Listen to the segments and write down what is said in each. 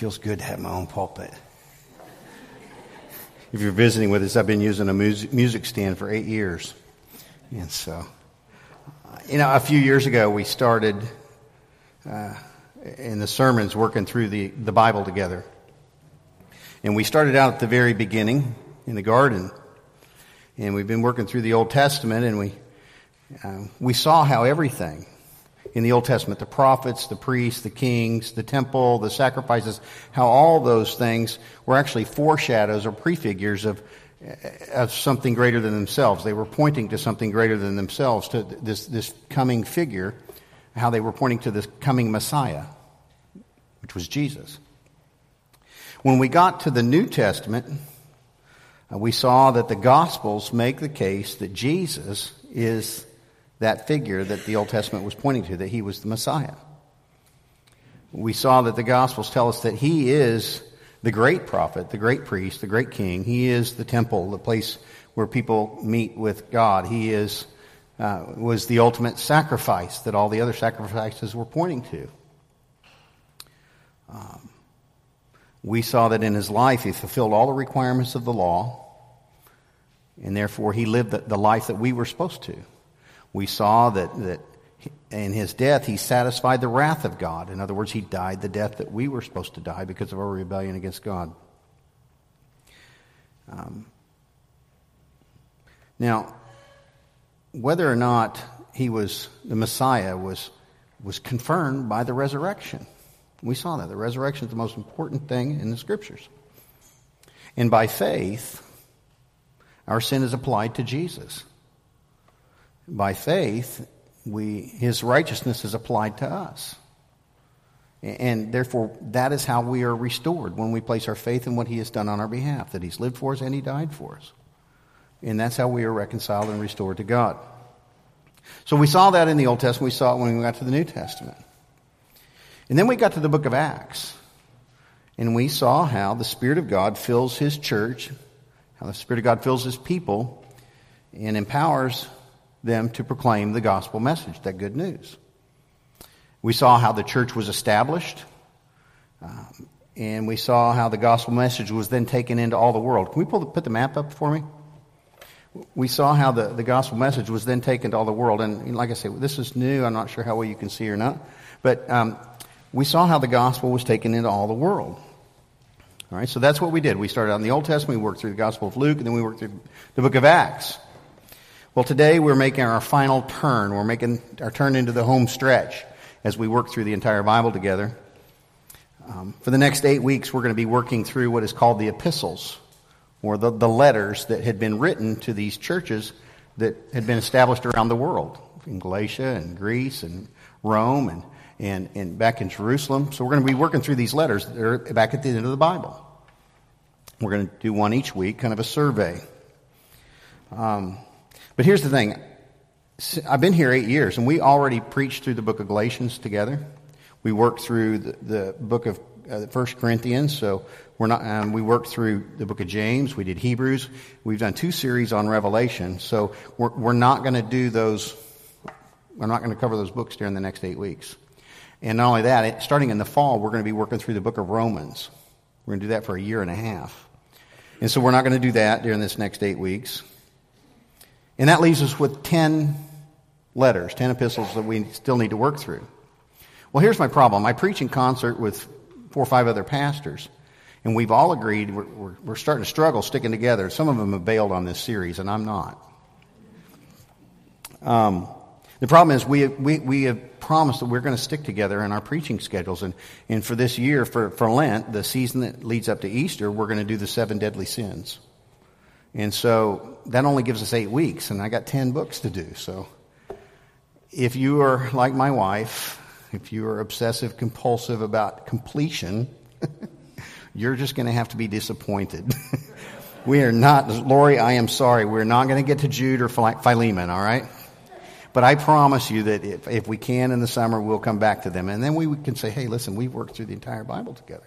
feels good to have my own pulpit. If you're visiting with us, I've been using a music stand for 8 years. And so, a few years ago we started in the sermons working through the Bible together. And we started out at the very beginning in the garden. And we've been working through the Old Testament, and we saw how everything in the Old Testament, the prophets, the priests, the kings, the temple, the sacrifices, how all those things were actually foreshadows or prefigures of something greater than themselves. They were pointing to something greater than themselves, to this coming figure, how they were pointing to this coming Messiah, which was Jesus. When we got to the New Testament, we saw that the Gospels make the case that Jesus is that figure that the Old Testament was pointing to, that he was the Messiah. We saw that the Gospels tell us that he is the great prophet, the great priest, the great king. He is the temple, the place where people meet with God. He was the ultimate sacrifice that all the other sacrifices were pointing to. We saw that in his life he fulfilled all the requirements of the law, and therefore he lived the life that we were supposed to. We saw that in his death, he satisfied the wrath of God. In other words, he died the death that we were supposed to die because of our rebellion against God. Now, whether or not he was the Messiah was confirmed by the resurrection. We saw that. The resurrection is the most important thing in the Scriptures. And by faith, our sin is applied to Jesus. By faith, his righteousness is applied to us. And therefore, that is how we are restored, when we place our faith in what he has done on our behalf, that he's lived for us and he died for us. And that's how we are reconciled and restored to God. So we saw that in the Old Testament. We saw it when we got to the New Testament. And then we got to the book of Acts. And we saw how the Spirit of God fills his church, how the Spirit of God fills his people, and empowers them to proclaim the gospel message, that good news. We saw how the church was established, and we saw how the gospel message was then taken into all the world. Can we put the map up for me? We saw how the gospel message was then taken to all the world, and like I say, this is new. I'm not sure how well you can see or not, but we saw how the gospel was taken into all the world. All right, so that's what we did. We started out in the Old Testament, we worked through the Gospel of Luke, and then we worked through the book of Acts. Well, today we're making our final turn. We're making our turn into the home stretch as we work through the entire Bible together. For the next 8 weeks, we're going to be working through what is called the epistles, or the letters that had been written to these churches that had been established around the world, in Galatia and Greece and Rome and back in Jerusalem. So we're going to be working through these letters that are back at the end of the Bible. We're going to do one each week, kind of a survey. But here's the thing. I've been here 8 years, and we already preached through the book of Galatians together. We worked through the book of 1 Corinthians, so we worked through the book of James. We did Hebrews. We've done 2 series on Revelation, so we're not going to do those. We're not going to cover those books during the next 8 weeks. And not only that, starting in the fall, we're going to be working through the book of Romans. We're going to do that for 1.5 years. And so we're not going to do that during this next 8 weeks. And that leaves us with 10 letters, 10 epistles that we still need to work through. Well, here's my problem. I preach in concert with 4 or 5 other pastors, and we've all agreed we're starting to struggle sticking together. Some of them have bailed on this series, and I'm not. The problem is we have promised that we're going to stick together in our preaching schedules. And for this year, for Lent, the season that leads up to Easter, we're going to do the 7 deadly sins. And so that only gives us 8 weeks, and I got 10 books to do. So if you are like my wife, if you are obsessive compulsive about completion, you're just going to have to be disappointed. We are not, Lori, I am sorry, we're not going to get to Jude or Philemon, all right? But I promise you that if we can in the summer, we'll come back to them. And then we can say, hey, listen, we've worked through the entire Bible together.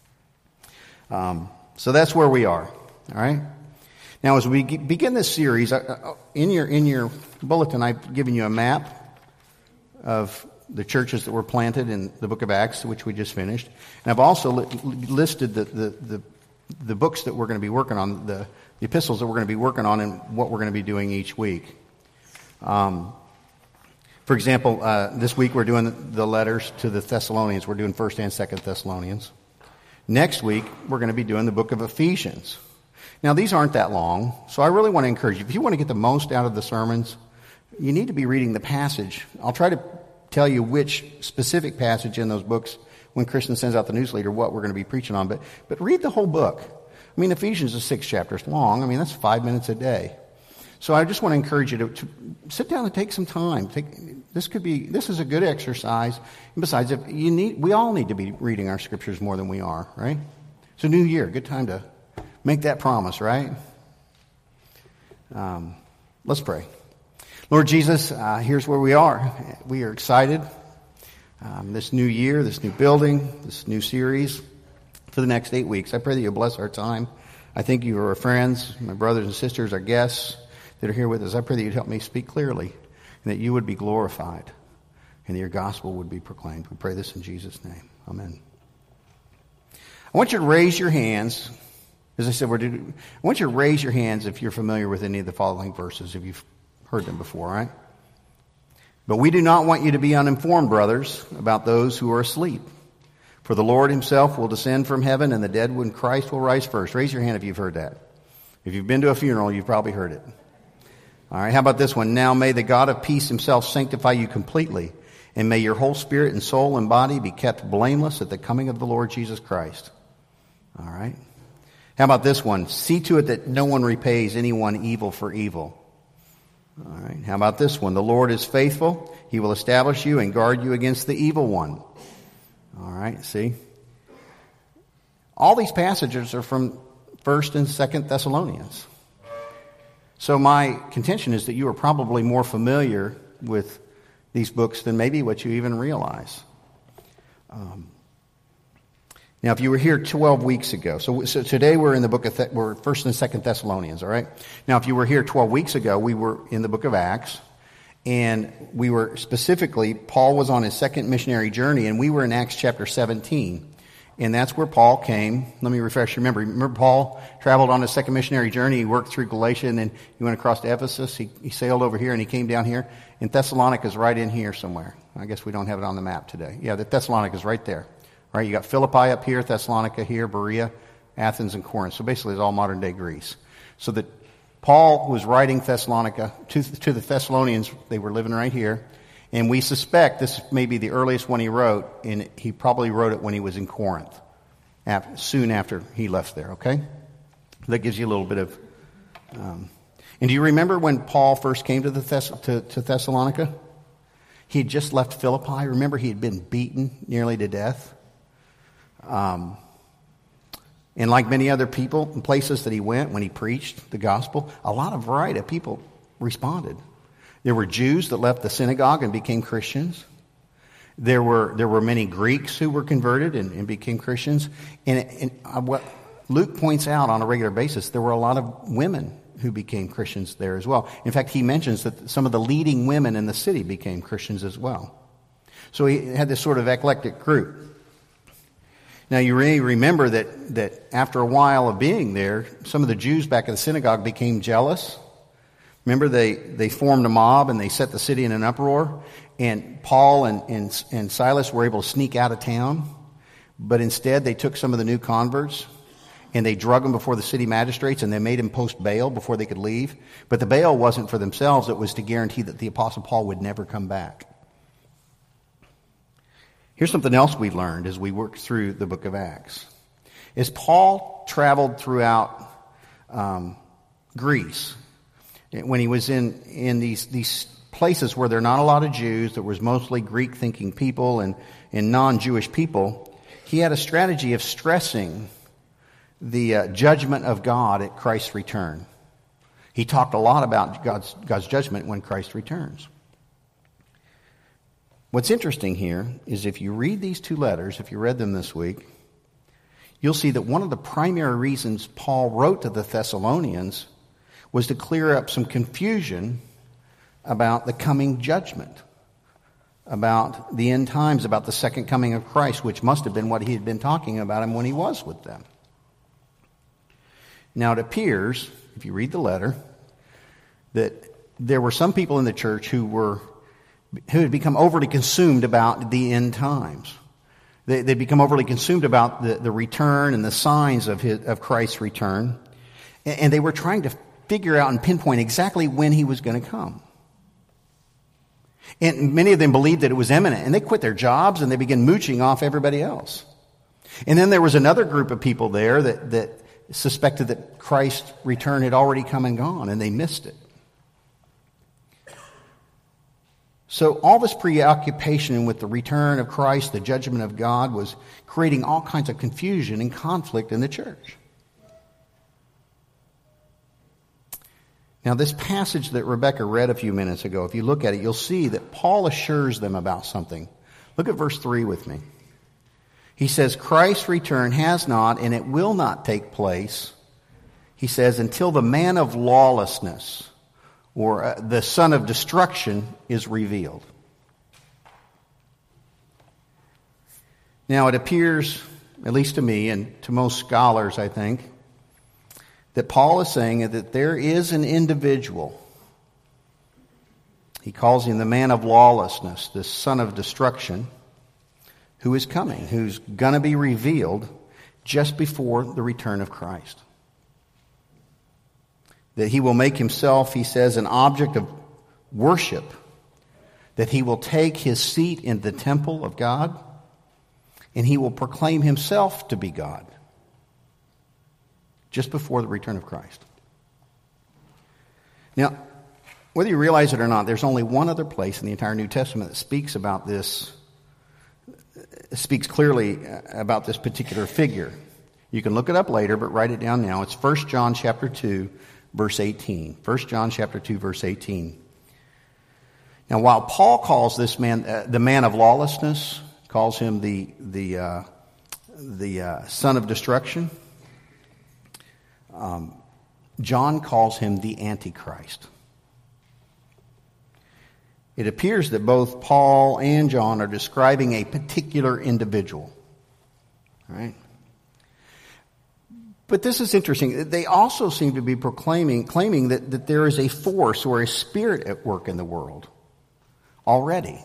So that's where we are, all right? Now, as we begin this series, in your bulletin, I've given you a map of the churches that were planted in the book of Acts, which we just finished. And I've also listed the books that we're going to be working on, the epistles that we're going to be working on, and what we're going to be doing each week. For example, this week we're doing the letters to the Thessalonians. We're doing 1st and 2nd Thessalonians. Next week, we're going to be doing the book of Ephesians. Now, these aren't that long, so I really want to encourage you. If you want to get the most out of the sermons, you need to be reading the passage. I'll try to tell you which specific passage in those books when Kristen sends out the newsletter what we're going to be preaching on. But read the whole book. I mean, Ephesians is 6 chapters long. I mean, that's 5 minutes a day. So I just want to encourage you to sit down and take some time. This is a good exercise. And besides, we all need to be reading our scriptures more than we are, right? It's a new year, good time to make that promise, right? Let's pray. Lord Jesus, here's where we are. We are excited. This new year, this new building, this new series for the next 8 weeks. I pray that you'll bless our time. I thank you for our friends, my brothers and sisters, our guests that are here with us. I pray that you'd help me speak clearly and that you would be glorified and that your gospel would be proclaimed. We pray this in Jesus' name. Amen. I want you to raise your hands. As I said, I want you to raise your hands if you're familiar with any of the following verses, if you've heard them before, all right? But we do not want you to be uninformed, brothers, about those who are asleep. For the Lord himself will descend from heaven, and the dead when Christ will rise first. Raise your hand if you've heard that. If you've been to a funeral, you've probably heard it. All right, how about this one? Now may the God of peace himself sanctify you completely, and may your whole spirit and soul and body be kept blameless at the coming of the Lord Jesus Christ. All right. How about this one? See to it that no one repays anyone evil for evil. All right. How about this one? The Lord is faithful. He will establish you and guard you against the evil one. All right. See? All these passages are from 1st and 2nd Thessalonians. So my contention is that you are probably more familiar with these books than maybe what you even realize. Now, if you were here 12 weeks ago, so today we're in the book of, we're 1st and 2nd Thessalonians, all right? Now, if you were here 12 weeks ago, we were in the book of Acts, and we were specifically, Paul was on his second missionary journey, and we were in Acts chapter 17. And that's where Paul came. Let me refresh your memory. Remember Paul traveled on his second missionary journey. He worked through Galatia, and then he went across to Ephesus. He sailed over here, and he came down here. And Thessalonica is right in here somewhere. I guess we don't have it on the map today. Yeah, the Thessalonica is right there. All right, you got Philippi up here, Thessalonica here, Berea, Athens, and Corinth. So basically it's all modern-day Greece. So that Paul was writing Thessalonica to the Thessalonians. They were living right here. And we suspect this may be the earliest one he wrote, and he probably wrote it when he was in Corinth, soon after he left there, okay? That gives you a little bit of... and do you remember when Paul first came to Thessalonica? He had just left Philippi. Remember, he had been beaten nearly to death. And like many other people in places that he went when he preached the gospel, a lot of variety of people responded. There were Jews that left the synagogue and became Christians. There were many Greeks who were converted and became Christians. And what Luke points out on a regular basis, there were a lot of women who became Christians there as well. In fact, he mentions that some of the leading women in the city became Christians as well. So he had this sort of eclectic group. Now, you really remember that after a while of being there, some of the Jews back at the synagogue became jealous. Remember, they formed a mob and they set the city in an uproar. And Paul and Silas were able to sneak out of town. But instead, they took some of the new converts and they drug them before the city magistrates and they made them post bail before they could leave. But the bail wasn't for themselves. It was to guarantee that the Apostle Paul would never come back. Here's something else we learned as we worked through the book of Acts. As Paul traveled throughout Greece, when he was in these places where there are not a lot of Jews, there was mostly Greek-thinking people and non-Jewish people, he had a strategy of stressing the judgment of God at Christ's return. He talked a lot about God's judgment when Christ returns. What's interesting here is if you read these two letters, if you read them this week, you'll see that one of the primary reasons Paul wrote to the Thessalonians was to clear up some confusion about the coming judgment about the end times, about the second coming of Christ, which must have been what he had been talking about him when he was with them. Now it appears, if you read the letter, that there were some people in the church who had become overly consumed about the end times. They'd become overly consumed about the return and the signs of Christ's return. And they were trying to figure out and pinpoint exactly when he was going to come. And many of them believed that it was imminent. And they quit their jobs and they began mooching off everybody else. And then there was another group of people there that suspected that Christ's return had already come and gone, and they missed it. So all this preoccupation with the return of Christ, the judgment of God, was creating all kinds of confusion and conflict in the church. Now, this passage that Rebecca read a few minutes ago, if you look at it, you'll see that Paul assures them about something. Look at verse 3 with me. He says, Christ's return has not and it will not take place, he says, until the man of lawlessness, or the son of destruction, is revealed. Now, it appears, at least to me and to most scholars, I think, that Paul is saying that there is an individual. He calls him the man of lawlessness, the son of destruction, who is coming, who's going to be revealed just before the return of Christ. That he will make himself, he says, an object of worship. That he will take his seat in the temple of God, and he will proclaim himself to be God just before the return of Christ. Now, whether you realize it or not, there's only one other place in the entire New Testament that speaks about this, speaks clearly about this particular figure. You can look it up later, but write it down now. It's 1 John chapter 2, verse 18. 1 John chapter 2, verse 18. Now, while Paul calls this man the man of lawlessness, calls him the son of destruction, John calls him the Antichrist. It appears that both Paul and John are describing a particular individual. All right? But this is interesting. They also seem to be claiming that there is a force or a spirit at work in the world already.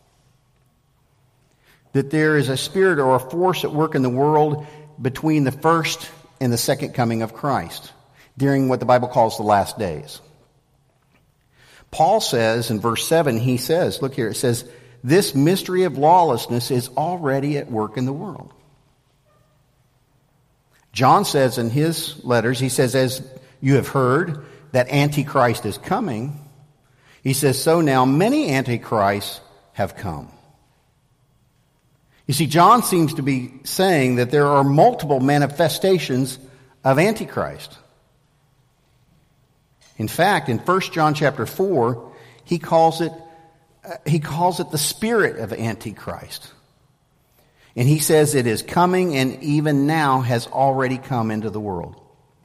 That there is a spirit or a force at work in the world between the first and the second coming of Christ during what the Bible calls the last days. Paul says in verse 7, he says, look here, it says, this mystery of lawlessness is already at work in the world. John says in his letters, he says, as you have heard that Antichrist is coming, he says, so now many Antichrists have come. You see, John seems to be saying that there are multiple manifestations of Antichrist. In fact, in 1 John chapter 4, he calls it the spirit of Antichrist. And he says it is coming and even now has already come into the world.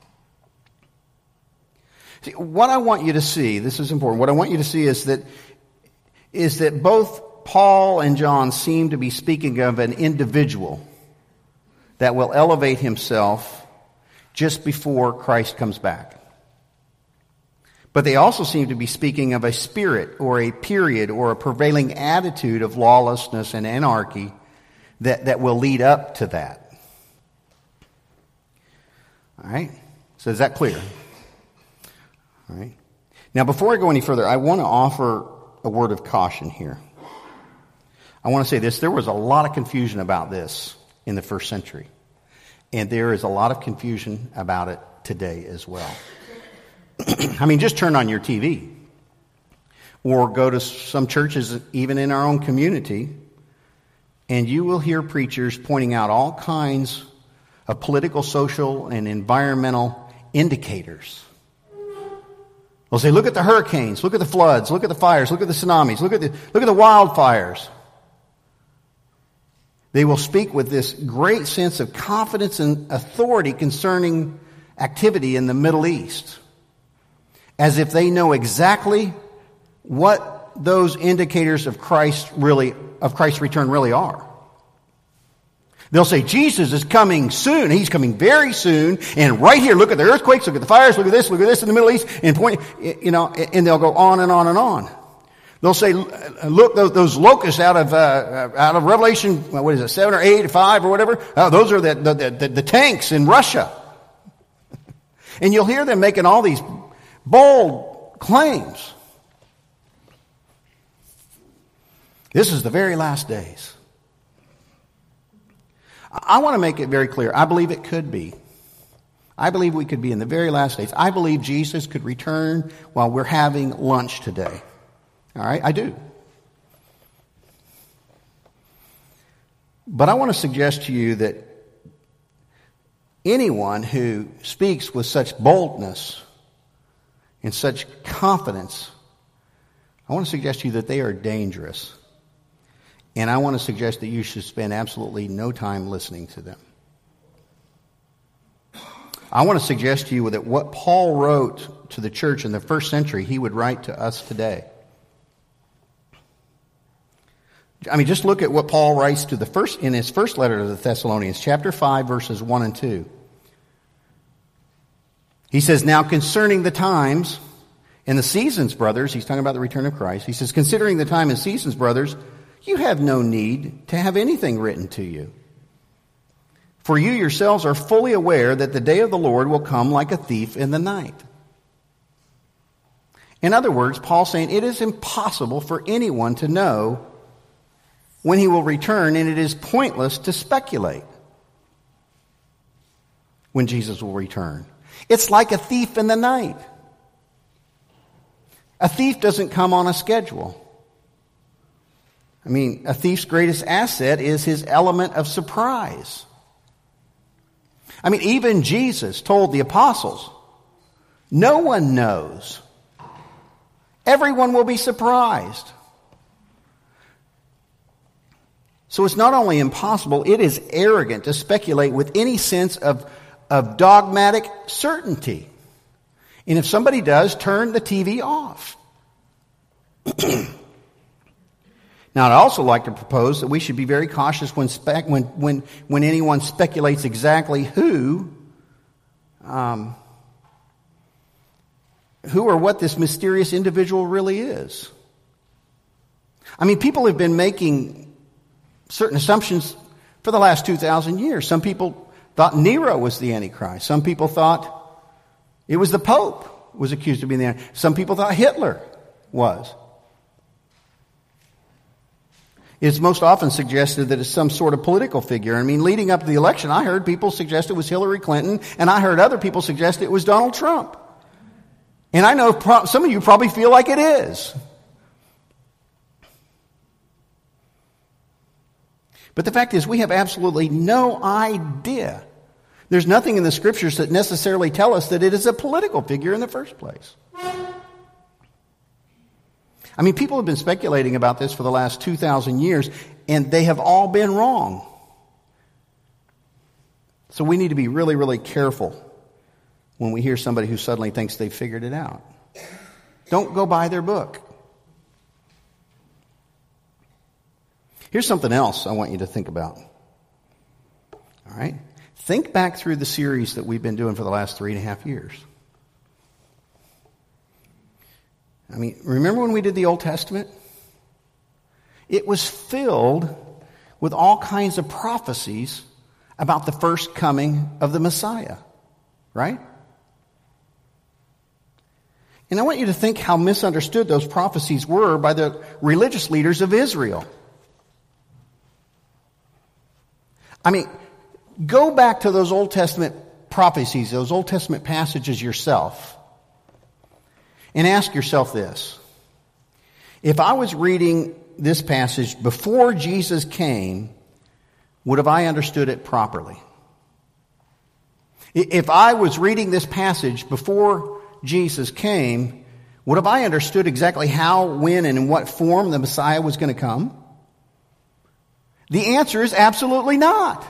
See, what I want you to see, this is important, what I want you to see is that both Paul and John seem to be speaking of an individual that will elevate himself just before Christ comes back. But they also seem to be speaking of a spirit or a period or a prevailing attitude of lawlessness and anarchy that will lead up to that. All right? So is that clear? All right. Now, before I go any further, I want to offer a word of caution here. I want to say this. There was a lot of confusion about this in the first century. And there is a lot of confusion about it today as well. I mean, just turn on your TV. Or go to some churches, even in our own community, and you will hear preachers pointing out all kinds of political, social, and environmental indicators. They'll say, look at the hurricanes, look at the floods, look at the fires, look at the tsunamis, look at the wildfires. They will speak with this great sense of confidence and authority concerning activity in the Middle East, as if they know exactly what those indicators of Christ's return really are. They'll say, Jesus is coming soon. He's coming very soon. And right here, look at the earthquakes, look at the fires, look at this in the Middle East, and and they'll go on and on and on. They'll say, look, those locusts out of Revelation, 7 or 8 or 5 or whatever, those are the tanks in Russia. And you'll hear them making all these bold claims. This is the very last days. I want to make it very clear. I believe it could be. I believe we could be in the very last days. I believe Jesus could return while we're having lunch today. All right? I do. But I want to suggest to you that anyone who speaks with such boldness and such confidence, I want to suggest to you that they are dangerous. And I want to suggest that you should spend absolutely no time listening to them. I want to suggest to you that what Paul wrote to the church in the first century, he would write to us today. I mean, just look at what Paul writes in his first letter to the Thessalonians, chapter 5, verses 1 and 2. He says, now concerning the times and the seasons, brothers, he's talking about the return of Christ. He says, considering the time and seasons, brothers, you have no need to have anything written to you. For you yourselves are fully aware that the day of the Lord will come like a thief in the night. In other words, Paul's saying it is impossible for anyone to know when he will return, and it is pointless to speculate when Jesus will return. It's like a thief in the night. A thief doesn't come on a schedule. I mean, a thief's greatest asset is his element of surprise. I mean, even Jesus told the apostles, no one knows. Everyone will be surprised. So it's not only impossible, it is arrogant to speculate with any sense of dogmatic certainty. And if somebody does, turn the TV off. Now, I'd also like to propose that we should be very cautious when anyone speculates exactly who or what this mysterious individual really is. I mean, people have been making certain assumptions for the last 2,000 years. Some people thought Nero was the Antichrist. Some people thought it was the Pope was accused of being the Antichrist. Some people thought Hitler was. It's most often suggested that it's some sort of political figure. I mean, leading up to the election, I heard people suggest it was Hillary Clinton, and I heard other people suggest it was Donald Trump. And I know some of you probably feel like it is. But the fact is, we have absolutely no idea. There's nothing in the Scriptures that necessarily tell us that it is a political figure in the first place. I mean, people have been speculating about this for the last 2,000 years, and they have all been wrong. So we need to be really, really careful when we hear somebody who suddenly thinks they've figured it out. Don't go buy their book. Here's something else I want you to think about. All right? Think back through the series that we've been doing for the last 3.5 years. I mean, remember when we did the Old Testament? It was filled with all kinds of prophecies about the first coming of the Messiah, right? And I want you to think how misunderstood those prophecies were by the religious leaders of Israel. I mean, go back to those Old Testament prophecies, those Old Testament passages yourself, and ask yourself this. If I was reading this passage before Jesus came, would have I understood it properly? If I was reading this passage before Jesus came, would have I understood exactly how, when, and in what form the Messiah was going to come? The answer is absolutely not.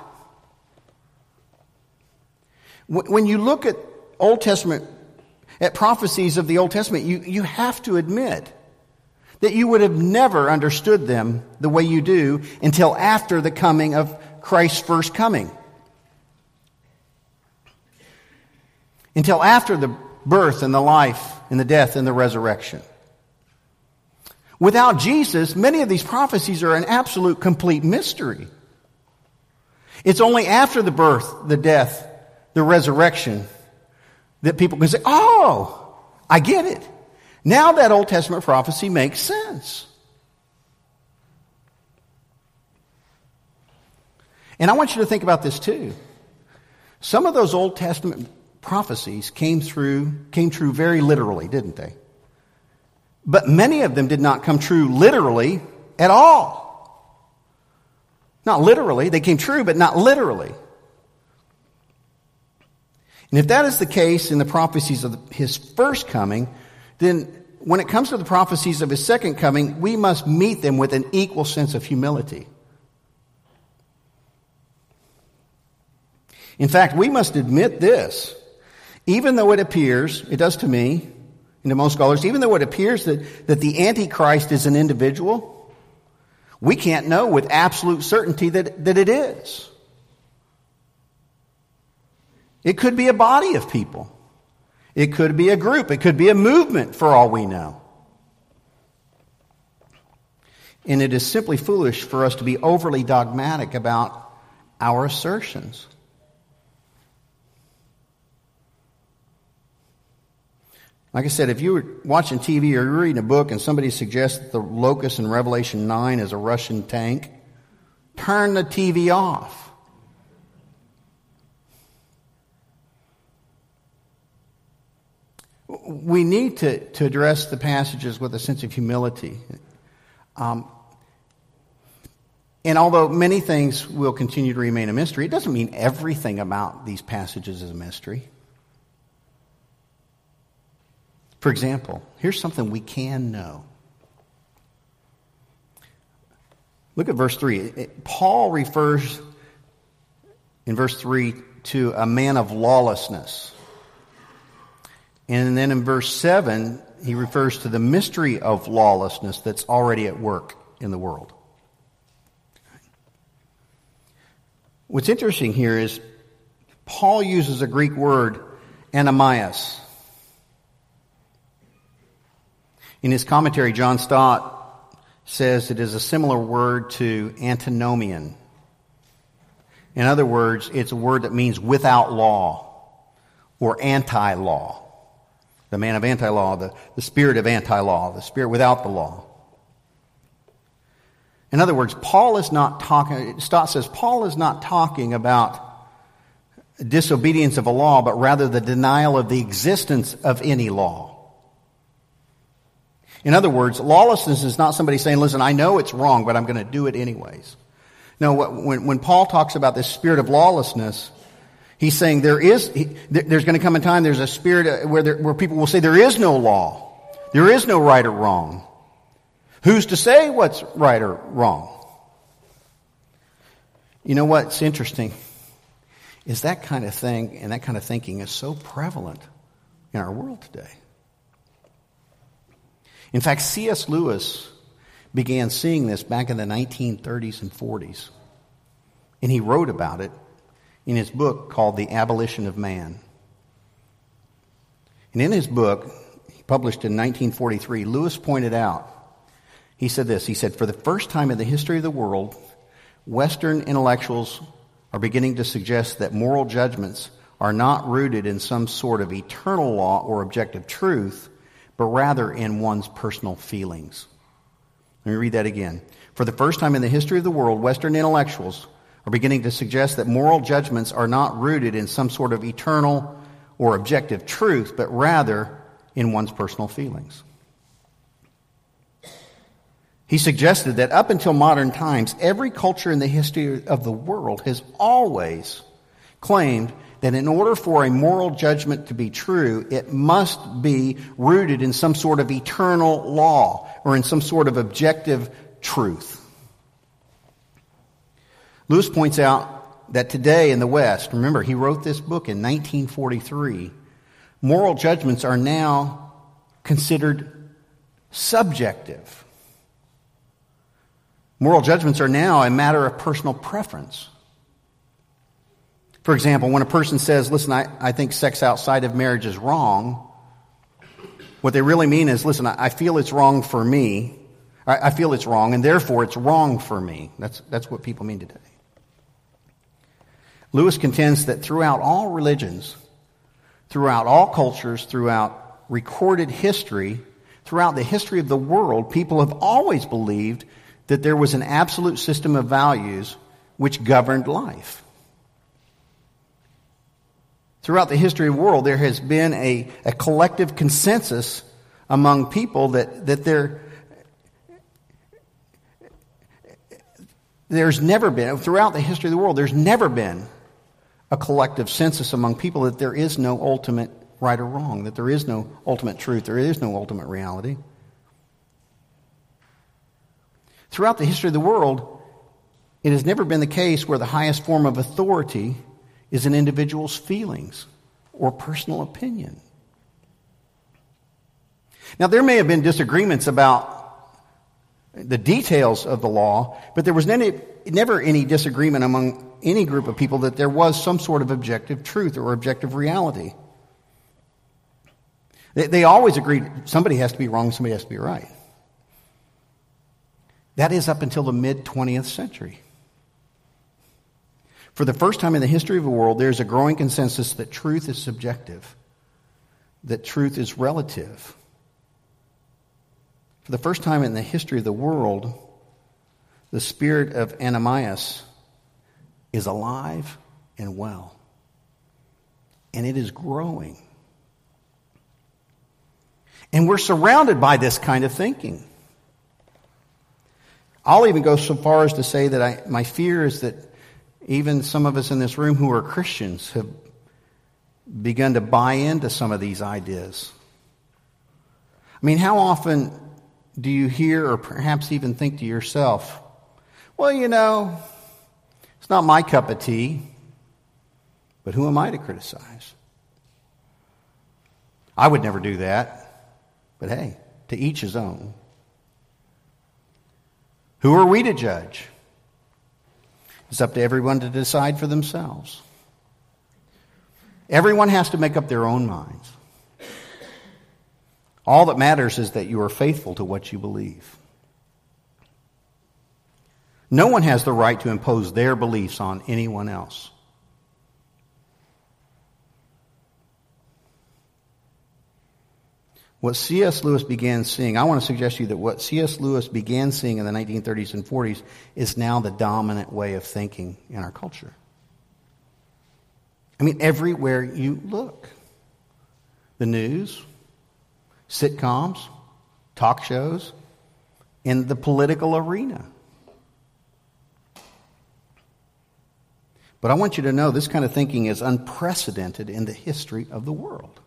When you look at Old Testament, at prophecies of the Old Testament, you have to admit that you would have never understood them the way you do until after the coming of Christ's first coming. Until after the birth and the life and the death and the resurrection. Without Jesus, many of these prophecies are an absolute complete mystery. It's only after the birth, the death, the resurrection that people can say, oh, I get it. Now that Old Testament prophecy makes sense. And I want you to think about this too. Some of those Old Testament prophecies came true very literally, didn't they? But many of them did not come true literally at all. Not literally. They came true, but not literally. And if that is the case in the prophecies of his first coming, then when it comes to the prophecies of his second coming, we must meet them with an equal sense of humility. In fact, we must admit this. Even though it appears, it does to me, and to most scholars, even though it appears that the Antichrist is an individual, we can't know with absolute certainty that it is. It could be a body of people. It could be a group. It could be a movement for all we know. And it is simply foolish for us to be overly dogmatic about our assertions. Like I said, if you were watching TV or you're reading a book and somebody suggests that the locust in Revelation 9 is a Russian tank, turn the TV off. We need to address the passages with a sense of humility. And although many things will continue to remain a mystery, it doesn't mean everything about these passages is a mystery. For example, here's something we can know. Look at verse 3. Paul refers in verse 3 to a man of lawlessness. And then in verse 7, he refers to the mystery of lawlessness that's already at work in the world. What's interesting here is Paul uses a Greek word, anamias. In his commentary, John Stott says it is a similar word to antinomian. In other words, it's a word that means without law or anti-law. The man of anti-law, the spirit of anti-law, the spirit without the law. In other words, Stott says Paul is not talking about disobedience of a law, but rather the denial of the existence of any law. In other words, lawlessness is not somebody saying, listen, I know it's wrong, but I'm going to do it anyways. No, when Paul talks about this spirit of lawlessness, he's saying there's going to come a time, there's a spirit where people will say there is no law. There is no right or wrong. Who's to say what's right or wrong? You know what's interesting is that kind of thing and that kind of thinking is so prevalent in our world today. In fact, C.S. Lewis began seeing this back in the 1930s and 40s. And he wrote about it in his book called The Abolition of Man. And in his book, published in 1943, Lewis pointed out, he said this, he said, for the first time in the history of the world, Western intellectuals are beginning to suggest that moral judgments are not rooted in some sort of eternal law or objective truth, but rather in one's personal feelings. Let me read that again. For the first time in the history of the world, Western intellectuals are beginning to suggest that moral judgments are not rooted in some sort of eternal or objective truth, but rather in one's personal feelings. He suggested that up until modern times, every culture in the history of the world has always claimed that in order for a moral judgment to be true, it must be rooted in some sort of eternal law or in some sort of objective truth. Lewis points out that today in the West, remember he wrote this book in 1943, moral judgments are now considered subjective. Moral judgments are now a matter of personal preference. For example, when a person says, listen, I think sex outside of marriage is wrong, what they really mean is, listen, I feel it's wrong for me. I feel it's wrong, and therefore it's wrong for me. That's what people mean today. Lewis contends that throughout all religions, throughout all cultures, throughout recorded history, throughout the history of the world, people have always believed that there was an absolute system of values which governed life. Throughout the history of the world, there has been a collective consensus among people that there's never been, throughout the history of the world, there's never been a collective census among people that there is no ultimate right or wrong, that there is no ultimate truth, there is no ultimate reality. Throughout the history of the world, it has never been the case where the highest form of authority is an individual's feelings or personal opinion. Now, there may have been disagreements about the details of the law, but there was never any disagreement among any group of people that there was some sort of objective truth or objective reality. They always agreed somebody has to be wrong, somebody has to be right. That is up until the mid-20th century. For the first time in the history of the world, there's a growing consensus that truth is subjective, that truth is relative. For the first time in the history of the world, the spirit of Ananias is alive and well. And it is growing. And we're surrounded by this kind of thinking. I'll even go so far as to say that my fear is that even some of us in this room who are Christians have begun to buy into some of these ideas. I mean, how often do you hear or perhaps even think to yourself, well, it's not my cup of tea, but who am I to criticize? I would never do that, but hey, to each his own. Who are we to judge? It's up to everyone to decide for themselves. Everyone has to make up their own minds. All that matters is that you are faithful to what you believe. No one has the right to impose their beliefs on anyone else. What C.S. Lewis began seeing, I want to suggest to you that what C.S. Lewis began seeing in the 1930s and 40s is now the dominant way of thinking in our culture. I mean, everywhere you look. The news, sitcoms, talk shows, in the political arena. But I want you to know this kind of thinking is unprecedented in the history of the world.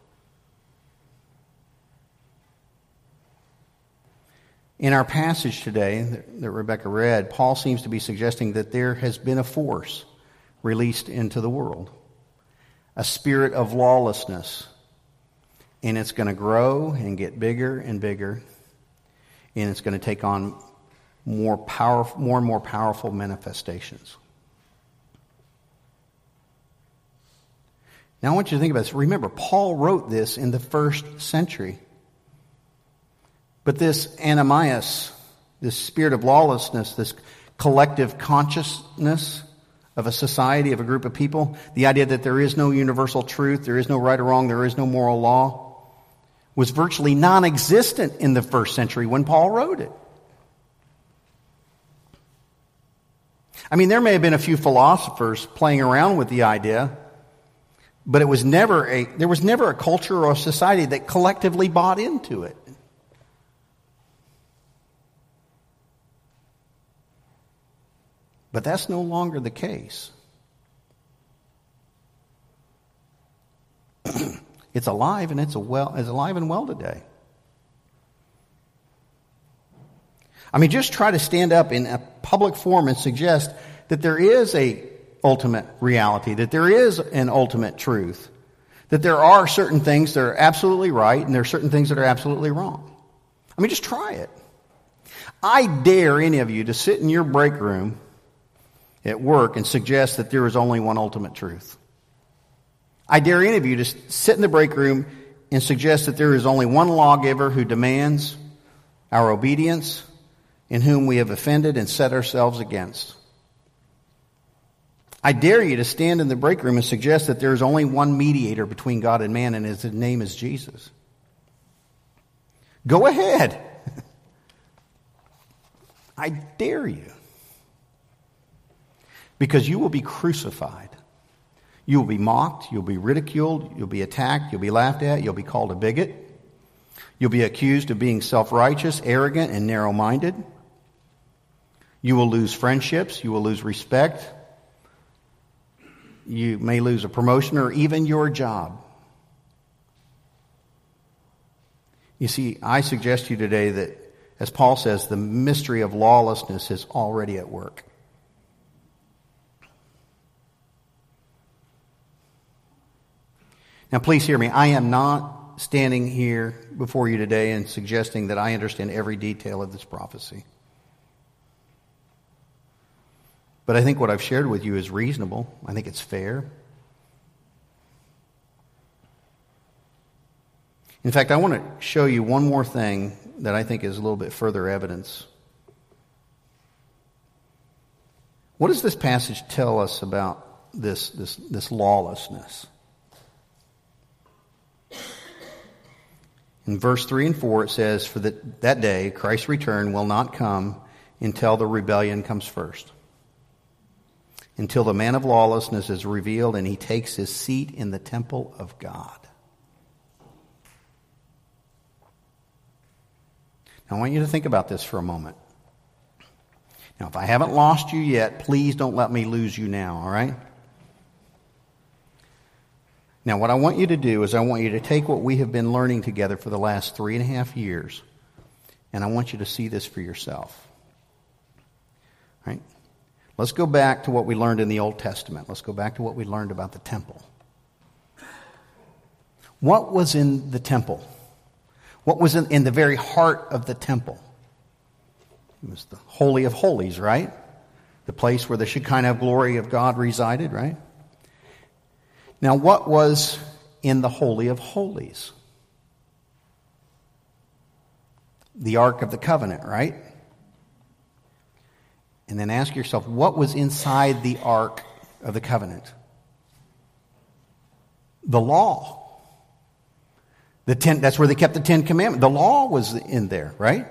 In our passage today that Rebecca read, Paul seems to be suggesting that there has been a force released into the world, a spirit of lawlessness, and it's going to grow and get bigger and bigger, and it's going to take on more and more powerful manifestations. Now I want you to think about this. Remember, Paul wrote this in the first century. But this Ananias, this spirit of lawlessness, this collective consciousness of a society, of a group of people, the idea that there is no universal truth, there is no right or wrong, there is no moral law, was virtually non-existent in the first century when Paul wrote it. I mean, there may have been a few philosophers playing around with the idea, but there was never a culture or a society that collectively bought into it. But that's no longer the case. It's alive and it's alive and well today. I mean, just try to stand up in a public forum and suggest that there is a ultimate reality, that there is an ultimate truth, that there are certain things that are absolutely right and there are certain things that are absolutely wrong. I mean, just try it. I dare any of you to sit in your break room at work and suggest that there is only one ultimate truth. I dare any of you to sit in the break room and suggest that there is only one lawgiver who demands our obedience, in whom we have offended and set ourselves against. I dare you to stand in the break room and suggest that there is only one mediator between God and man, and his name is Jesus. Go ahead. I dare you. Because you will be crucified. You will be mocked. You'll be ridiculed. You'll be attacked. You'll be laughed at. You'll be called a bigot. You'll be accused of being self-righteous, arrogant, and narrow-minded. You will lose friendships. You will lose respect. You may lose a promotion or even your job. You see, I suggest to you today that, as Paul says, the mystery of lawlessness is already at work. Now, please hear me. I am not standing here before you today and suggesting that I understand every detail of this prophecy. But I think what I've shared with you is reasonable. I think it's fair. In fact, I want to show you one more thing that I think is a little bit further evidence. What does this passage tell us about this lawlessness? In verse 3 and 4 it says, "For that day Christ's return will not come until the rebellion comes first, until the man of lawlessness is revealed and he takes his seat in the temple of God." Now I want you to think about this for a moment. Now, if I haven't lost you yet, please don't let me lose you now, all right? Now, what I want you to do is I want you to take what we have been learning together for the last 3.5 years, and I want you to see this for yourself. All right? Let's go back to what we learned in the Old Testament. Let's go back to what we learned about the temple. What was in the temple? What was in the very heart of the temple? It was the Holy of Holies, right? The place where the Shekinah glory of God resided, right? Now, what was in the Holy of Holies? The Ark of the Covenant, right? And then ask yourself, what was inside the Ark of the Covenant? The law. That's where they kept the Ten Commandments. The law was in there, right?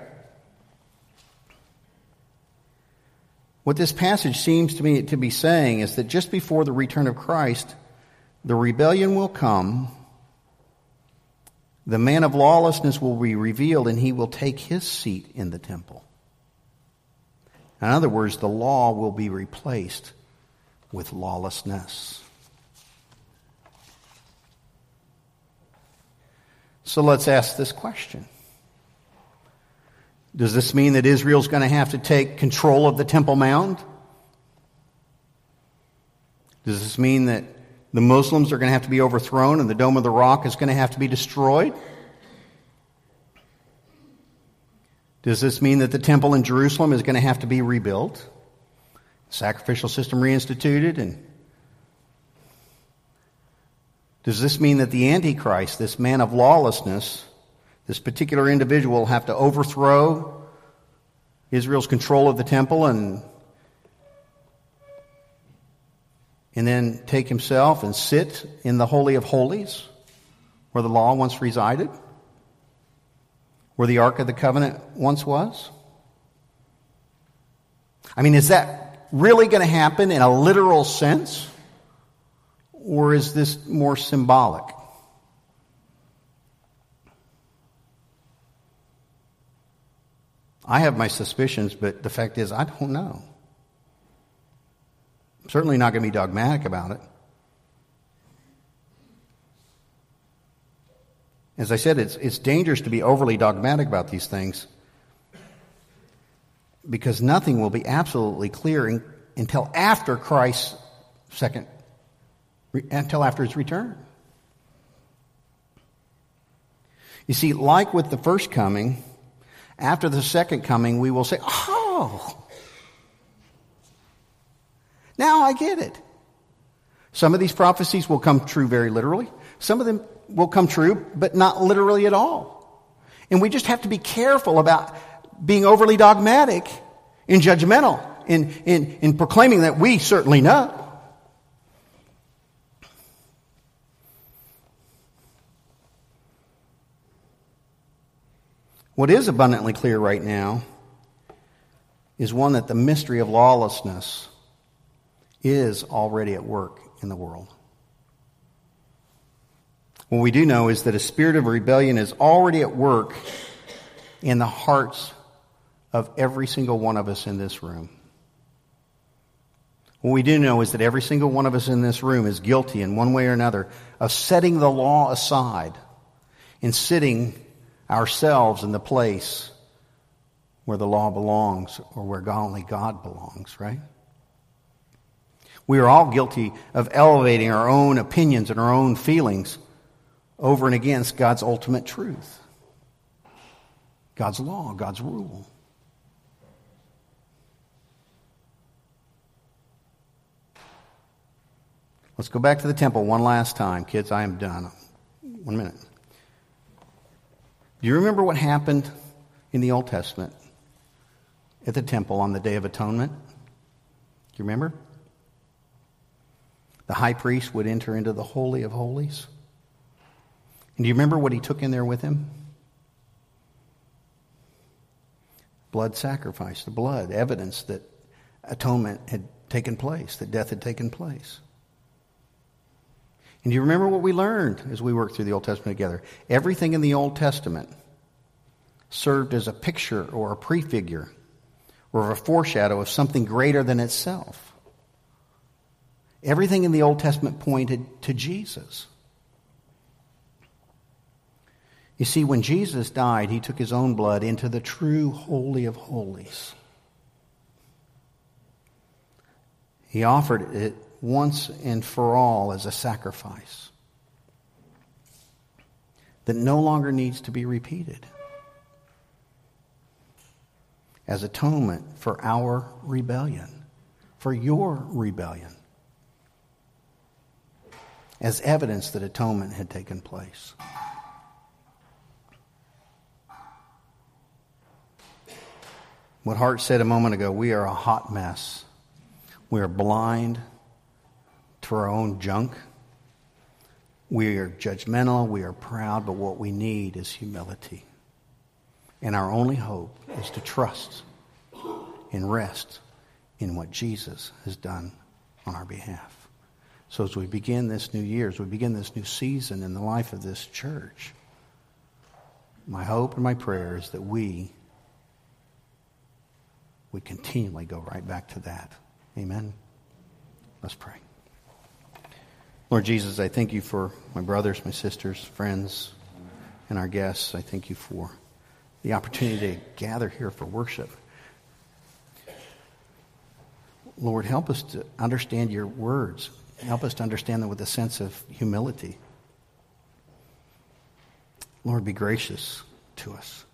What this passage seems to me to be saying is that just before the return of Christ, the rebellion will come, the man of lawlessness will be revealed, and he will take his seat in the temple. In other words, the law will be replaced with lawlessness. So let's ask this question. Does this mean that Israel's going to have to take control of the Temple Mount? Does this mean that the Muslims are going to have to be overthrown and the Dome of the Rock is going to have to be destroyed? Does this mean that the temple in Jerusalem is going to have to be rebuilt? Sacrificial system reinstituted? And does this mean that the Antichrist, this man of lawlessness, this particular individual will have to overthrow Israel's control of the temple and then take himself and sit in the Holy of Holies, where the law once resided, where the Ark of the Covenant once was? I mean, is that really going to happen in a literal sense? Or is this more symbolic? I have my suspicions, but the fact is, I don't know. I'm certainly not going to be dogmatic about it. As I said, it's dangerous to be overly dogmatic about these things because nothing will be absolutely clear until after Christ's until after his return. You see, like with the first coming, after the second coming, we will say, oh, now I get it. Some of these prophecies will come true very literally. Some of them will come true, but not literally at all. And we just have to be careful about being overly dogmatic and judgmental in proclaiming that we certainly know. What is abundantly clear right now is one that the mystery of lawlessness is already at work in the world. What we do know is that a spirit of rebellion is already at work in the hearts of every single one of us in this room. What we do know is that every single one of us in this room is guilty in one way or another of setting the law aside and sitting ourselves in the place where the law belongs or where only God belongs, right? We are all guilty of elevating our own opinions and our own feelings over and against God's ultimate truth, God's law, God's rule. Let's go back to the temple one last time. Kids, I am done. 1 minute. Do you remember what happened in the Old Testament at the temple on the Day of Atonement? Do you remember? The high priest would enter into the Holy of Holies. And do you remember what he took in there with him? Blood sacrifice, the blood, evidence that atonement had taken place, that death had taken place. And do you remember what we learned as we worked through the Old Testament together? Everything in the Old Testament served as a picture or a prefigure or a foreshadow of something greater than itself. Everything in the Old Testament pointed to Jesus. You see, when Jesus died, he took his own blood into the true Holy of Holies. He offered it once and for all as a sacrifice that no longer needs to be repeated, as atonement for our rebellion, for your rebellion, as evidence that atonement had taken place. What Hart said a moment ago, we are a hot mess. We are blind to our own junk. We are judgmental, we are proud, but what we need is humility. And our only hope is to trust and rest in what Jesus has done on our behalf. So as we begin this new year, as we begin this new season in the life of this church, my hope and my prayer is that we would continually go right back to that. Amen? Let's pray. Lord Jesus, I thank you for my brothers, my sisters, friends, and our guests. I thank you for the opportunity to gather here for worship. Lord, help us to understand your words. Help us to understand them with a sense of humility. Lord, be gracious to us.